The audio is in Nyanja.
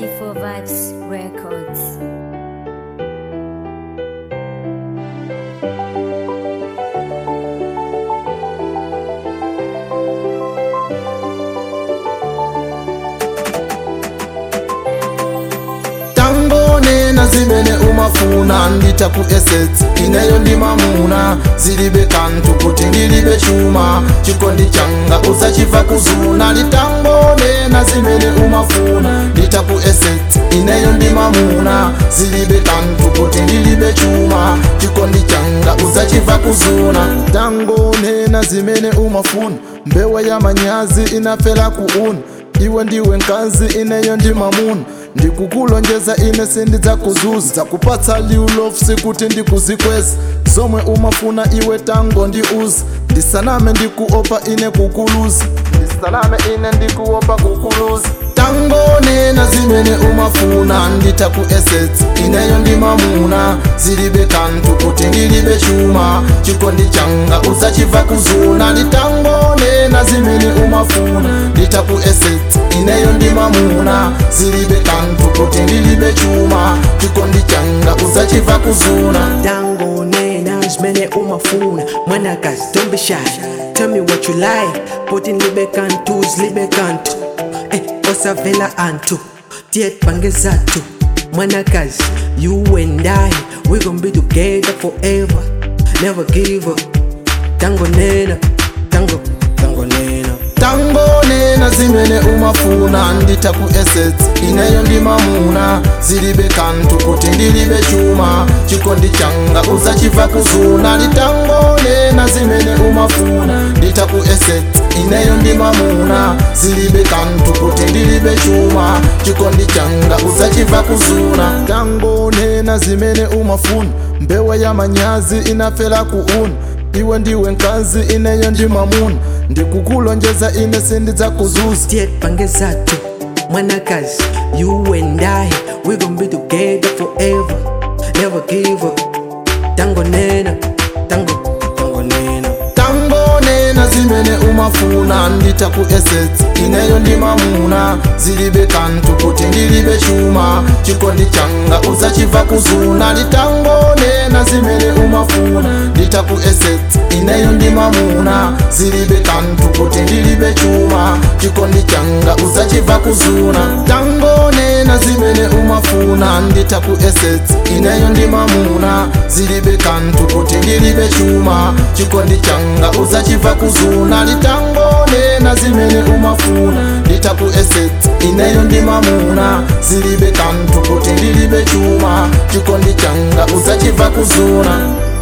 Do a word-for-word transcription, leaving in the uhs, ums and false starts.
twenty-four Vibes Records. Zimene umafuna ndita ku assets ineyo ndi mamuna zilibe kantu kuti ndilibe chuma chikondi changa usachiva kuzuna litangone na zimene umafuna ndita ku assets ineyo ndi mamuna zilibe kantu kuti ndilibe chuma chikondi changa usachiva kuzuna tangone na zimene umafuna mbewa ya manyazi inafela kuuna iwe ndiwe nkazi ineyo ndi mamuna ndikukulonjeza ine sindidza kuzuza kupatsa liu love sikuti ndikuzikweza zomwe umafuna iwe tango ndiuza ndisaname ndikuopa ine kukuluza ndisaname ine ndikuopa kukuluza tangone na zimene umafuna ndita ku assets ineyo ndi mamuna zilibe kantu kuti ndilibe chuma chikondi changa usachiva kuzuna nditangone na zimene umafuna ndita ku assets ineyo ndi mamuna zilibe kantu kuti ndilibe chuma chikondi changa usachiva kuzuna tangone na zimene umafuna mwanakazi don't be shy tell me what you like put in libe kantu zilibe kantu eh osavela antu tiet pange zatu mwanakazi you and I we gon' be together forever never give up tango nena tango tango nena tangone na zimene umafuna ndita ku assets ineyo ndi mamuna zilibe kantu kuti ndilibe chuma chikondi changa usachiva kuzuna litangone na zimene umafuna ndita ku assets ineyo ndi mamuna zilibe kantu kuti ndilibe chuma chikondi changa usachiva kuzuna tangone na zimene umafuna mbewa ya manyazi inafela kuuna iwe ndiwe nkazi ineyo ndi mamuna ndikukulonjeza ine sindidza kuzuza tiet pange zatu mwanakazi you and I we gon' be together forever never give up tango nena tango tango nena tangone na zimene umafuna ndita ku assets ineyo ndi mamuna zilibe kantu kuti ndilibe chuma chikondi changa usachiva kuzuna litangone na zimene umafuna ndita ku assets ineyo ndi mamuna zilibe kantu kuti ndilibe chuma chikondi changa usachiva kuzuna tangone na zimene umafuna ndita ku assets ineyo ndi mamuna zilibe kantu kuti ndilibe chuma chikondi changa usachiva kuzuna litangone na zimene umafuna ndita ku assets ineyo ndi mamuna zilibe kantu kuti ndilibe chuma chikondi changa usachiva kuzuna